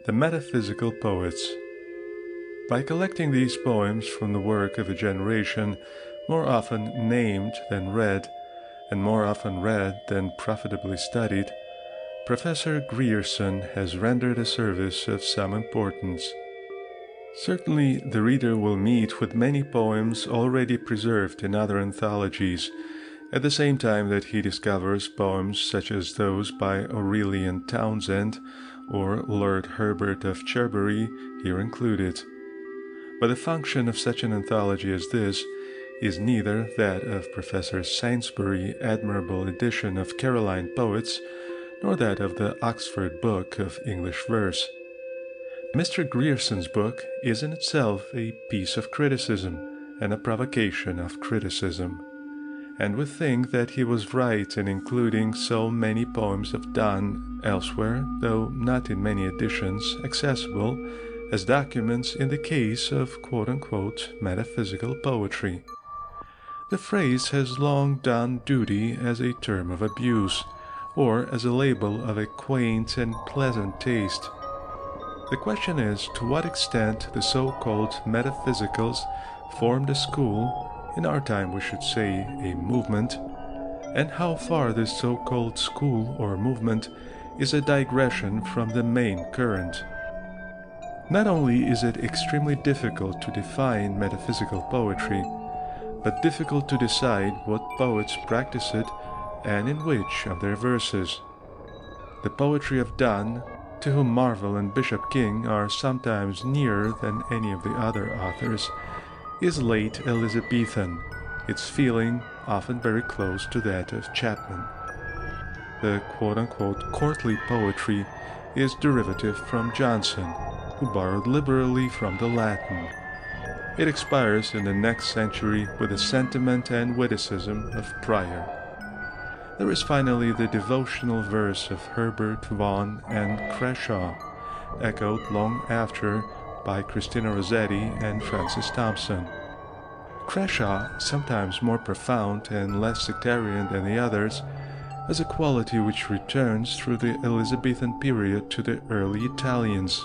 The Metaphysical Poets. By collecting these poems from the work of a generation more often named than read, and more often read than profitably studied, Professor Grierson has rendered a service of some importance. Certainly the reader will meet with many poems already preserved in other anthologies, at the same time that he discovers poems such as those by Aurelian Townsend or Lord Herbert of Cherbury here included. But the function of such an anthology as this is neither that of Professor Sainsbury's admirable edition of Caroline Poets, nor that of the Oxford Book of English Verse. Mr. Grierson's book is in itself a piece of criticism and a provocation of criticism, and we think that he was right in including so many poems of Donne elsewhere, though not in many editions accessible as documents in the case of quote-unquote metaphysical poetry. The phrase has long done duty as a term of abuse, or as a label of a quaint and pleasant taste. The question is to what extent the so-called metaphysicals formed a school, in our time we should say a movement, and how far this so-called school or movement is a digression from the main current. Not only is it extremely difficult to define metaphysical poetry, but difficult to decide what poets practice it and in which of their verses. The poetry of Donne, to whom Marvell and Bishop King are sometimes nearer than any of the other authors, is late Elizabethan, its feeling often very close to that of Chapman. The quote-unquote courtly poetry is derivative from Johnson, who borrowed liberally from the Latin. It expires in the next century with the sentiment and witticism of Prior. There is finally the devotional verse of Herbert, Vaughan, and Crashaw, echoed long after by Christina Rossetti and Francis Thompson. Crashaw, sometimes more profound and less sectarian than the others, has a quality which returns through the Elizabethan period to the early Italians.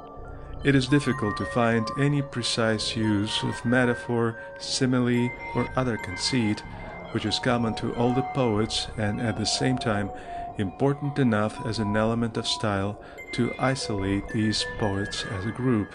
It is difficult to find any precise use of metaphor, simile, or other conceit which is common to all the poets and at the same time important enough as an element of style to isolate these poets as a group.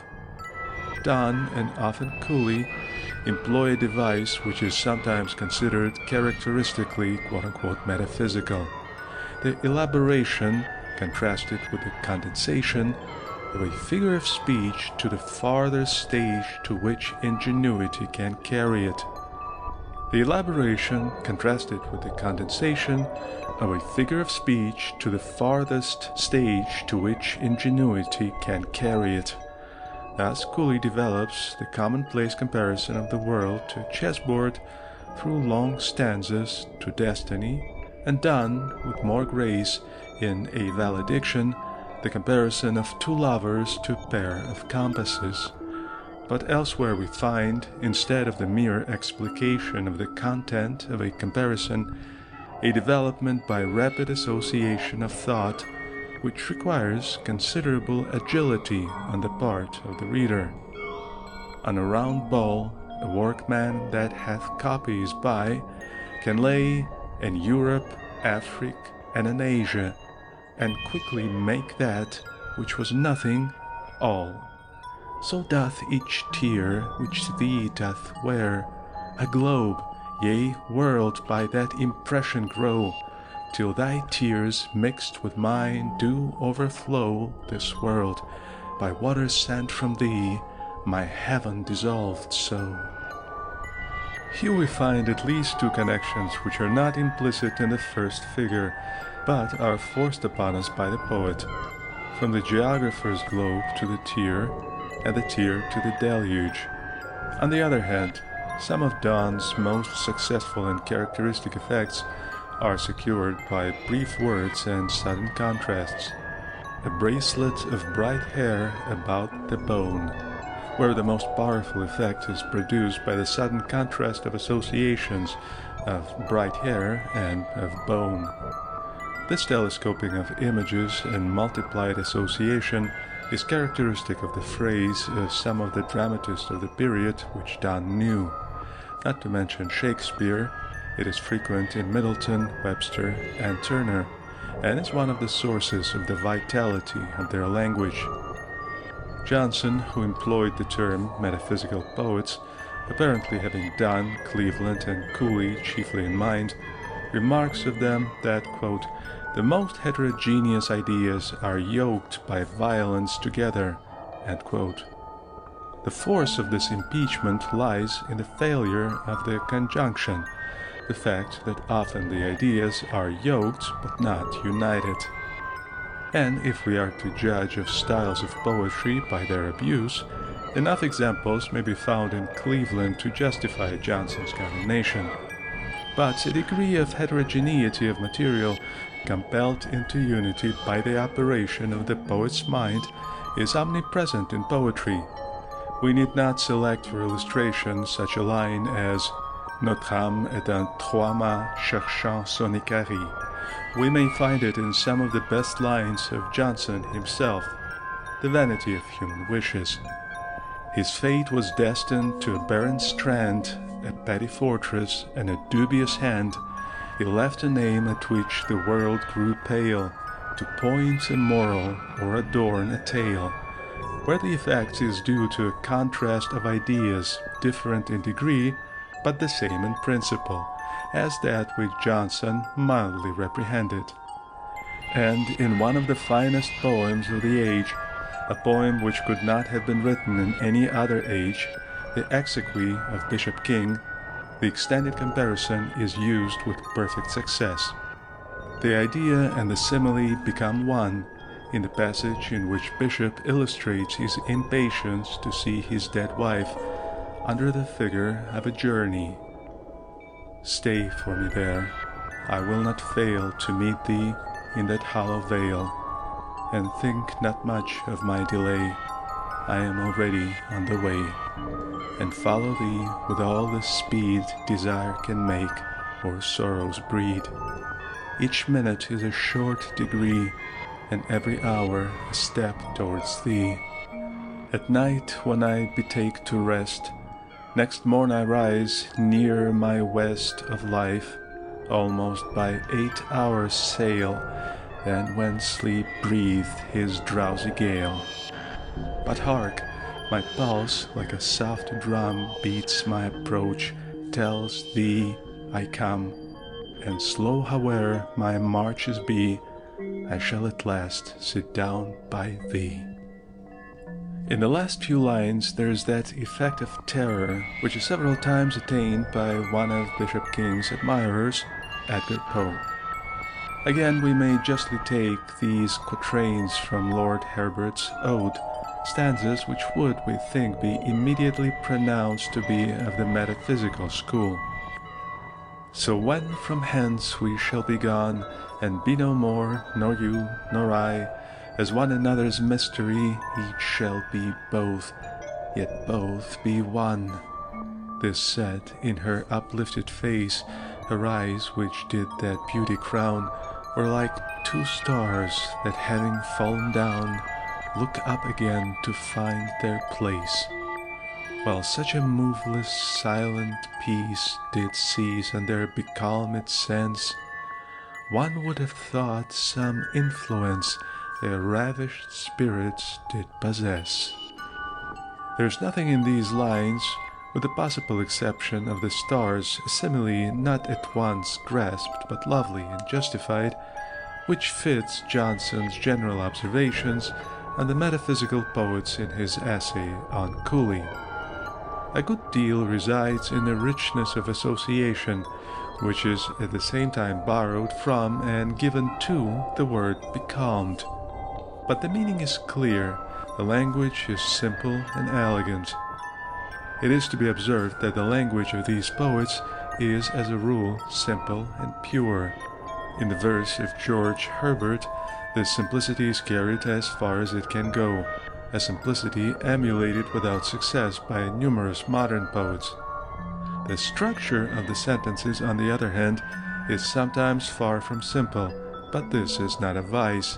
Donne and often Cooley employ a device which is sometimes considered characteristically quote-unquote metaphysical. The elaboration, contrasted with the condensation, of a figure of speech to the farther stage to which ingenuity can carry it. The elaboration, contrasted with the condensation, of a figure of speech to the farthest stage to which ingenuity can carry it. Thus Cooley develops the commonplace comparison of the world to a chessboard through long stanzas to destiny, and Donne, with more grace, in A Valediction, the comparison of two lovers to a pair of compasses. But elsewhere we find, instead of the mere explication of the content of a comparison, a development by rapid association of thought, which requires considerable agility on the part of the reader. On a round ball, a workman that hath copies by can lay in Europe, Afric, and in Asia, and quickly make that which was nothing all. So doth each tear which thee doth wear a globe, yea, world by that impression grow, till thy tears mixed with mine do overflow this world, by waters sent from thee, my heaven dissolved so. Here we find at least two connections which are not implicit in the first figure, but are forced upon us by the poet, from the geographer's globe to the tear, and the tear to the deluge. On the other hand, some of Donne's most successful and characteristic effects are secured by brief words and sudden contrasts. A bracelet of bright hair about the bone, where the most powerful effect is produced by the sudden contrast of associations of bright hair and of bone. This telescoping of images and multiplied association is characteristic of the phrase of some of the dramatists of the period which Donne knew. Not to mention Shakespeare, it is frequent in Middleton, Webster, and Turner, and is one of the sources of the vitality of their language. Johnson, who employed the term metaphysical poets, apparently having Donne, Cleveland, and Cooley chiefly in mind, remarks of them that, quote, "the most heterogeneous ideas are yoked by violence together," end quote. The force of this impeachment lies in the failure of the conjunction, the fact that often the ideas are yoked but not united. And if we are to judge of styles of poetry by their abuse, enough examples may be found in Cleveland to justify Johnson's condemnation. But a degree of heterogeneity of material compelled into unity by the operation of the poet's mind is omnipresent in poetry. We need not select for illustration such a line as "Notre âme est un trois-mâts cherchant son Icari." We may find it in some of the best lines of Johnson himself, the vanity of human wishes. His fate was destined to a barren strand, a petty fortress, and a dubious hand. He left a name at which the world grew pale, to point a moral or adorn a tale, where the effect is due to a contrast of ideas, different in degree, but the same in principle, as that which Johnson mildly reprehended. And in one of the finest poems of the age, a poem which could not have been written in any other age, the Exequy of Bishop King, the extended comparison is used with perfect success. The idea and the simile become one in the passage in which Bishop illustrates his impatience to see his dead wife under the figure of a journey. "Stay for me there, I will not fail to meet thee in that hollow vale, and think not much of my delay, I am already on the way, and follow thee with all the speed desire can make or sorrows breed. Each minute is a short degree, and every hour a step towards thee. At night when I betake to rest, next morn I rise near my west of life, almost by 8 hours sail, and when sleep breathed his drowsy gale. But hark, my pulse like a soft drum beats my approach, tells thee I come, and slow howe'er my marches be, I shall at last sit down by thee." In the last few lines there is that effect of terror which is several times attained by one of Bishop King's admirers, Edgar Poe. Again, we may justly take these quatrains from Lord Herbert's Ode, stanzas which would, we think, be immediately pronounced to be of the metaphysical school. "So when from hence we shall be gone, and be no more, nor you, nor I, as one another's mystery, each shall be both, yet both be one." This said, in her uplifted face, her eyes, which did that beauty crown, were like 2 stars that, having fallen down, look up again to find their place. While such a moveless, silent peace did seize on their becalmed sense, one would have thought some influence their ravished spirits did possess. There is nothing in these lines, with the possible exception of the stars, a simile not at once grasped but lovely and justified, which fits Johnson's general observations on the metaphysical poets in his essay on Cooley. A good deal resides in the richness of association, which is at the same time borrowed from and given to the word becalmed. But the meaning is clear, the language is simple and elegant. It is to be observed that the language of these poets is, as a rule, simple and pure. In the verse of George Herbert, this simplicity is carried as far as it can go, a simplicity emulated without success by numerous modern poets. The structure of the sentences, on the other hand, is sometimes far from simple, but this is not a vice.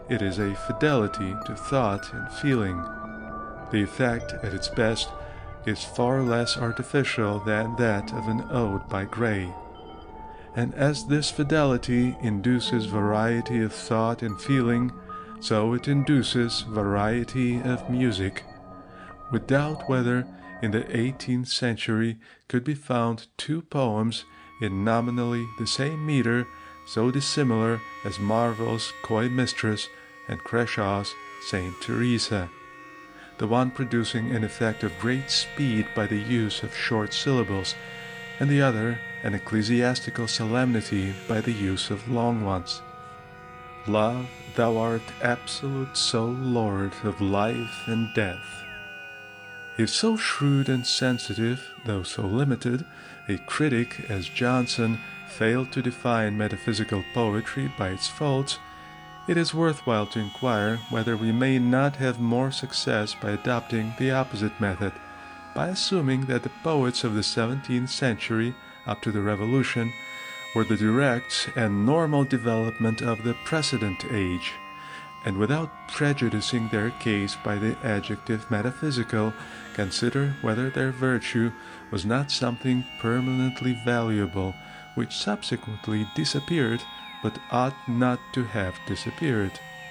it is a fidelity to thought and feeling. The effect, at its best, is far less artificial than that of an ode by Gray. And as this fidelity induces variety of thought and feeling, so it induces variety of music. We doubt whether in the 18th century could be found two poems in nominally the same meter so dissimilar as Marvell's Coy Mistress and Crashaw's Saint Teresa, the one producing an effect of great speed by the use of short syllables, and the other an ecclesiastical solemnity by the use of long ones. Love, thou art absolute sole Lord of life and death. If so shrewd and sensitive, though so limited, a critic as Johnson failed to define metaphysical poetry by its faults, it is worthwhile to inquire whether we may not have more success by adopting the opposite method, by assuming that the poets of the 17th century up to the Revolution were the direct and normal development of the precedent age, and without prejudicing their case by the adjective metaphysical, consider whether their virtue was not something permanently valuable, which subsequently disappeared, but ought not to have disappeared.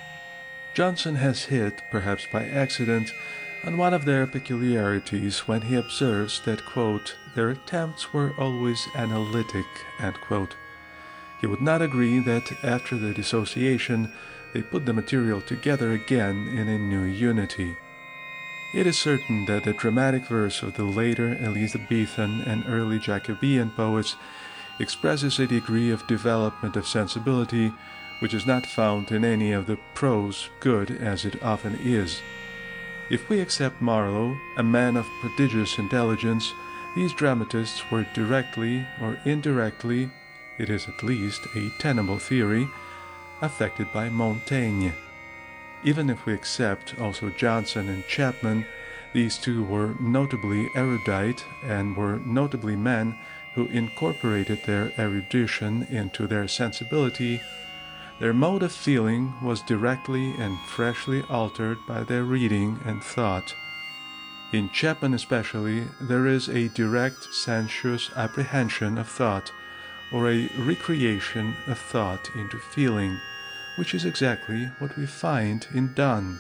Johnson has hit, perhaps by accident, on one of their peculiarities when he observes that, quote, their attempts were always analytic, end quote. He would not agree that after the dissociation they put the material together again in a new unity. It is certain that the dramatic verse of the later Elizabethan and early Jacobean poets expresses a degree of development of sensibility which is not found in any of the prose, good as it often is. If we accept Marlowe, a man of prodigious intelligence, these dramatists were directly or indirectly, it is at least a tenable theory, affected by Montaigne. Even if we accept also Johnson and Chapman, these two were notably erudite and were notably men who incorporated their erudition into their sensibility. Their mode of feeling was directly and freshly altered by their reading and thought. In Chapman especially, there is a direct sensuous apprehension of thought, or a recreation of thought into feeling, which is exactly what we find in Donne.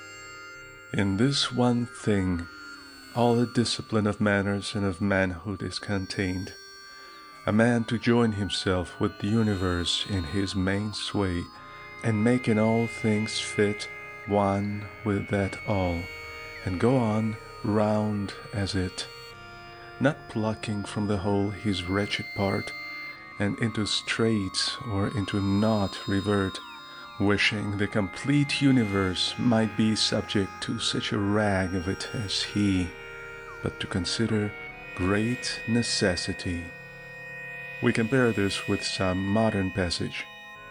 In this one thing, all the discipline of manners and of manhood is contained. A man to join himself with the universe in his main sway, and make in all things fit one with that all, and go on round as it, not plucking from the whole his wretched part, and into straits or into naught revert, wishing the complete universe might be subject to such a rag of it as he, but to consider great necessity. We compare this with some modern passage.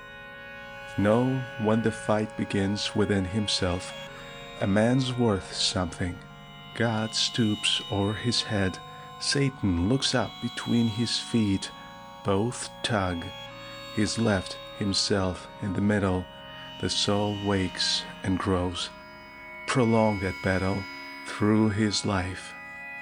Know when the fight begins within himself, a man's worth something. God stoops o'er his head, Satan looks up between his feet, both tug. He's left himself in the middle, the soul wakes and grows. Prolong that battle through his life.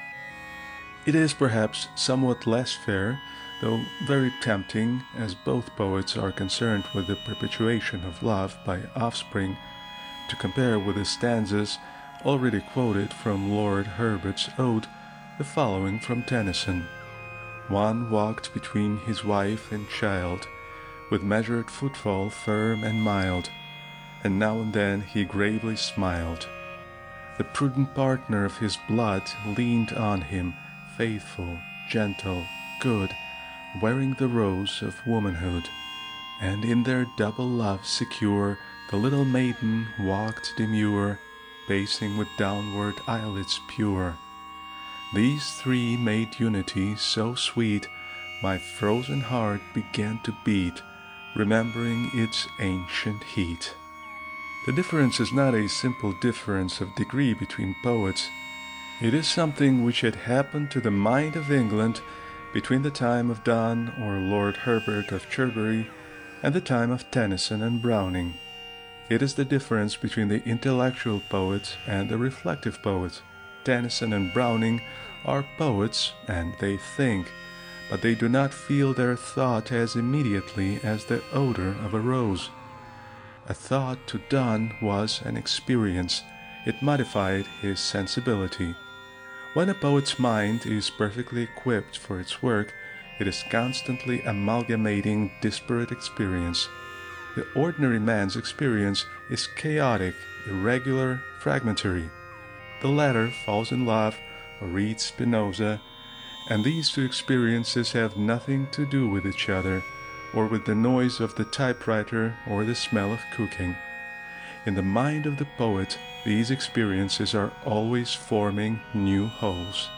It is perhaps somewhat less fair, though very tempting, as both poets are concerned with the perpetuation of love by offspring, to compare with the stanzas already quoted from Lord Herbert's Ode the following from Tennyson. One walked between his wife and child, with measured footfall firm and mild, and now and then he gravely smiled. The prudent partner of his blood leaned on him, faithful, gentle, good, wearing the rose of womanhood, and in their double love secure, the little maiden walked demure, pacing with downward eyelids pure. These three made unity so sweet, my frozen heart began to beat, remembering its ancient heat. The difference is not a simple difference of degree between poets. It is something which had happened to the mind of England between the time of Donne or Lord Herbert of Cherbury and the time of Tennyson and Browning. It is the difference between the intellectual poet and the reflective poet. Tennyson and Browning are poets, and they think, but they do not feel their thought as immediately as the odor of a rose. A thought to Donne was an experience. It modified his sensibility. When a poet's mind is perfectly equipped for its work, it is constantly amalgamating disparate experience. The ordinary man's experience is chaotic, irregular, fragmentary. The latter falls in love or reads Spinoza, and these two experiences have nothing to do with each other, or with the noise of the typewriter or the smell of cooking. In the mind of the poet, these experiences are always forming new wholes.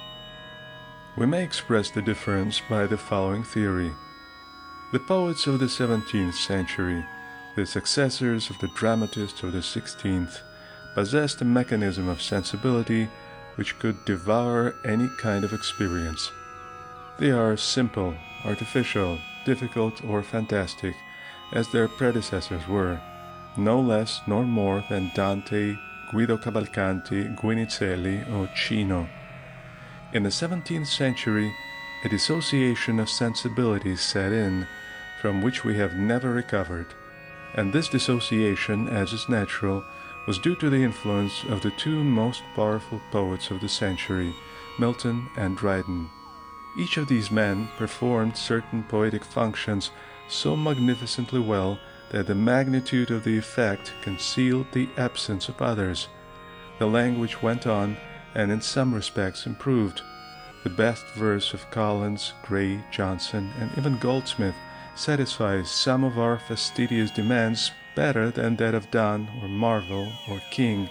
We may express the difference by the following theory. The poets of the 17th century, the successors of the dramatists of the 16th, possessed a mechanism of sensibility which could devour any kind of experience. They are simple, artificial, difficult, or fantastic, as their predecessors were, no less nor more than Dante, Guido Cavalcanti, Guinizelli, or Cino. In the 17th century, a dissociation of sensibilities set in, from which we have never recovered, and this dissociation, as is natural, was due to the influence of the two most powerful poets of the century, Milton and Dryden. Each of these men performed certain poetic functions so magnificently well that the magnitude of the effect concealed the absence of others. The language went on, and in some respects improved. The best verse of Collins, Gray, Johnson, and even Goldsmith satisfies some of our fastidious demands better than that of Donne or Marvell or King.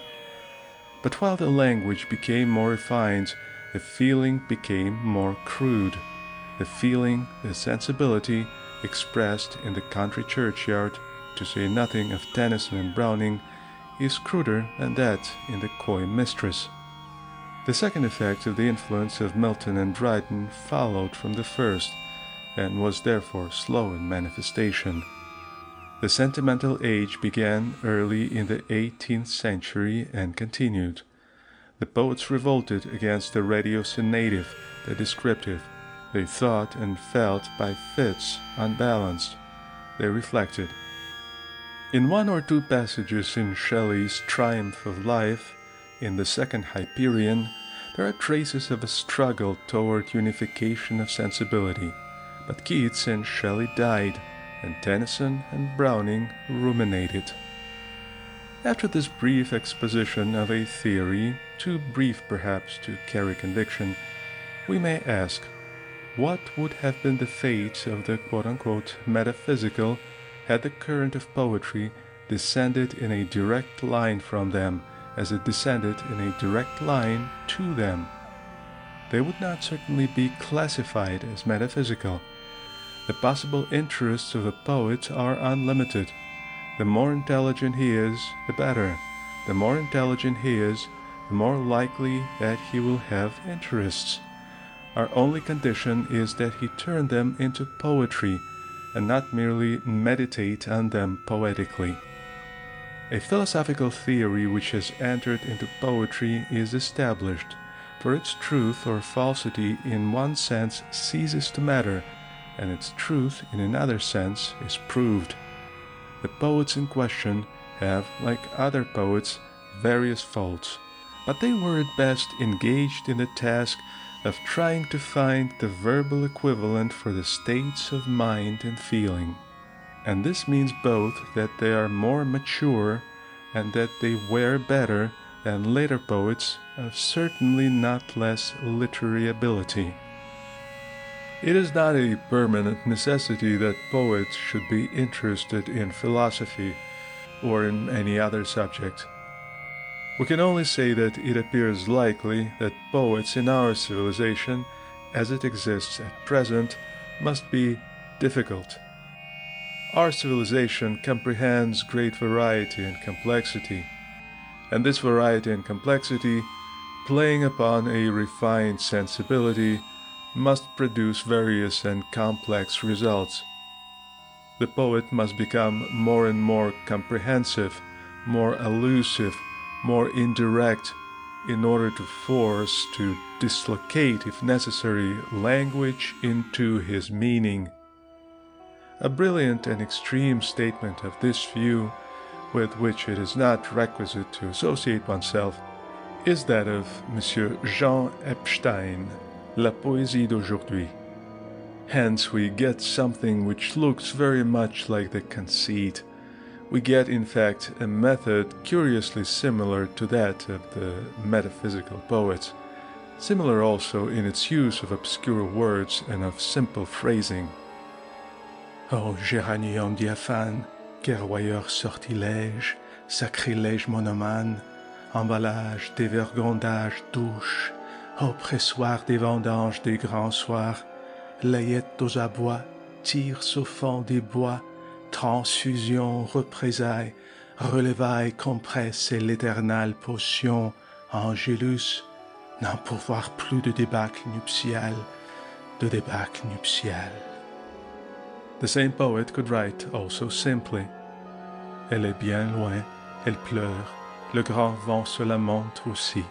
But while the language became more refined, the feeling became more crude. The feeling, the sensibility, expressed in the country churchyard, to say nothing of Tennyson and Browning, is cruder than that in the coy mistress. The second effect of the influence of Milton and Dryden followed from the first, and was therefore slow in manifestation. The sentimental age began early in the 18th century and continued. The poets revolted against the ratiocinative, the descriptive. They thought and felt by fits, unbalanced. They reflected. In one or two passages in Shelley's Triumph of Life, in the second Hyperion, there are traces of a struggle toward unification of sensibility, but Keats and Shelley died, and Tennyson and Browning ruminated. After this brief exposition of a theory, too brief perhaps to carry conviction, we may ask, what would have been the fate of the quote-unquote metaphysical had the current of poetry descended in a direct line from them, as it descended in a direct line to them? They would not certainly be classified as metaphysical. The possible interests of the poet are unlimited. The more intelligent he is, the better. The more intelligent he is, the more likely that he will have interests. Our only condition is that he turn them into poetry, and not merely meditate on them poetically. A philosophical theory which has entered into poetry is established, for its truth or falsity in one sense ceases to matter, and its truth in another sense is proved. The poets in question have, like other poets, various faults, but they were at best engaged in the task of trying to find the verbal equivalent for the states of mind and feeling. And this means both that they are more mature and that they wear better than later poets of certainly not less literary ability. It is not a permanent necessity that poets should be interested in philosophy or in any other subject. We can only say that it appears likely that poets in our civilization, as it exists at present, must be difficult. Our civilization comprehends great variety and complexity, and this variety and complexity, playing upon a refined sensibility, must produce various and complex results. The poet must become more and more comprehensive, more elusive, more indirect, in order to force, to dislocate, if necessary, language into his meaning. A brilliant and extreme statement of this view, with which it is not requisite to associate oneself, is that of Monsieur Jean Epstein, La Poésie d'aujourd'hui. Hence we get something which looks very much like the conceit. We get, in fact, a method curiously similar to that of the metaphysical poets, similar also in its use of obscure words and of simple phrasing. Ô géranium diaphane, guerroyeur sortilège, sacrilège monomane, emballage des vergondages douches, ô pressoir des vendanges des grands soirs, layette aux abois, tire au fond des bois, transfusion, représailles, relevailles, compresse et l'éternelle potion, Angélus, n'en pouvoir plus de débâcle nuptial, de débâcle nuptial. The same poet could write also simply, elle est bien loin, elle pleure, le grand vent se lamente aussi.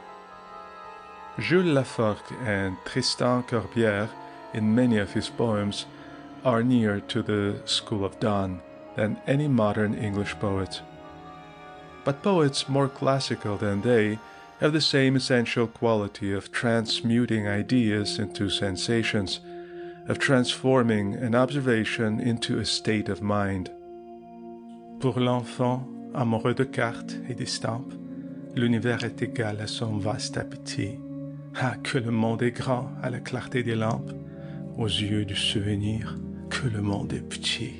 Jules Laforgue and Tristan Corbière, in many of his poems, are nearer to the school of Donne than any modern English poet. But poets more classical than they have the same essential quality of transmuting ideas into sensations, of transforming an observation into a state of mind. Pour l'enfant, amoureux de cartes et d'estampes, l'univers est égal à son vaste appétit. Ah, que le monde est grand à la clarté des lampes, aux yeux du souvenir, que le monde est petit.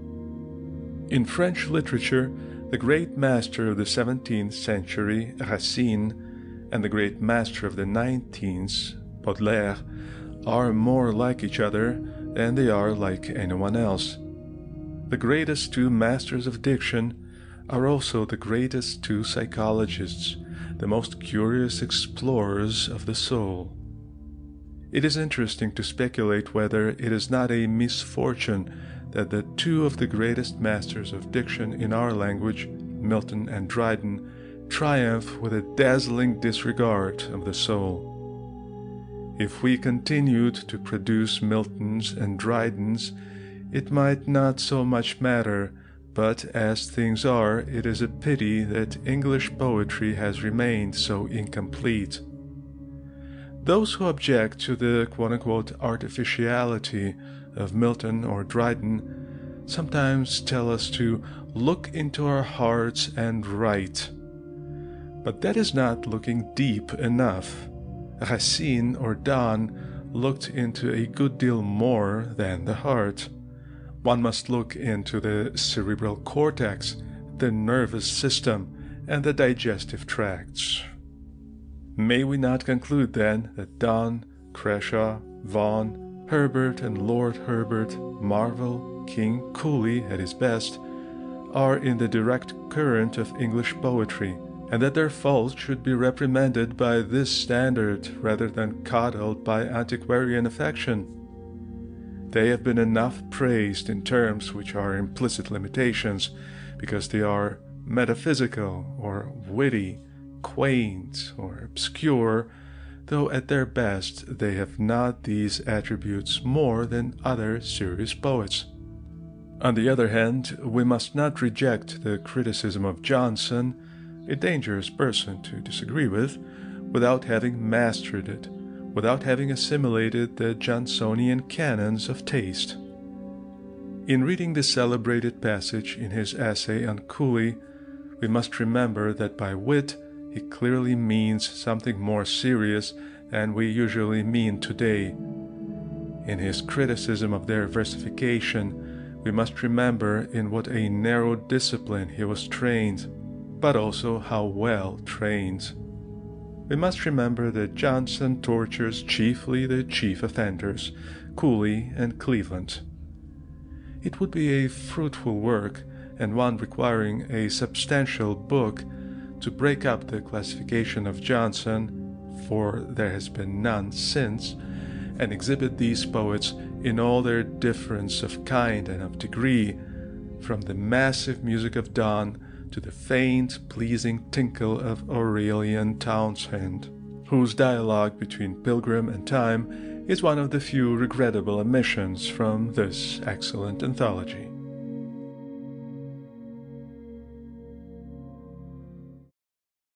In French literature, the great master of the 17th century, Racine, and the great master of the 19th, Baudelaire, are more like each other than they are like anyone else. The greatest two masters of diction are also the greatest two psychologists, the most curious explorers of the soul. It is interesting to speculate whether it is not a misfortune that the two of the greatest masters of diction in our language, Milton and Dryden, triumph with a dazzling disregard of the soul. If we continued to produce Miltons and Drydens, it might not so much matter, but as things are, it is a pity that English poetry has remained so incomplete. Those who object to the quote-unquote artificiality of Milton or Dryden sometimes tell us to look into our hearts and write. But that is not looking deep enough. Racine or Donne looked into a good deal more than the heart. One must look into the cerebral cortex, the nervous system, and the digestive tracts. May we not conclude, then, that Donne, Crashaw, Vaughan, Herbert and Lord Herbert, Marvell, King, Cooley at his best, are in the direct current of English poetry, and that their faults should be reprimanded by this standard rather than coddled by antiquarian affection? They have been enough praised in terms which are implicit limitations, because they are metaphysical or witty, quaint or obscure, though at their best they have not these attributes more than other serious poets. On the other hand, we must not reject the criticism of Johnson, a dangerous person to disagree with, without having mastered it, without having assimilated the Johnsonian canons of taste. In reading the celebrated passage in his essay on Cooley, we must remember that by wit he clearly means something more serious than we usually mean today. In his criticism of their versification, we must remember in what a narrow discipline he was trained, but also how well trained. We must remember that Johnson tortures chiefly the chief offenders, Cooley and Cleveland. It would be a fruitful work, and one requiring a substantial book, to break up the classification of Johnson, for there has been none since, and exhibit these poets in all their difference of kind and of degree, from the massive music of Donne to the faint, pleasing tinkle of Aurelian Townshend, whose dialogue between Pilgrim and Time is one of the few regrettable omissions from this excellent anthology.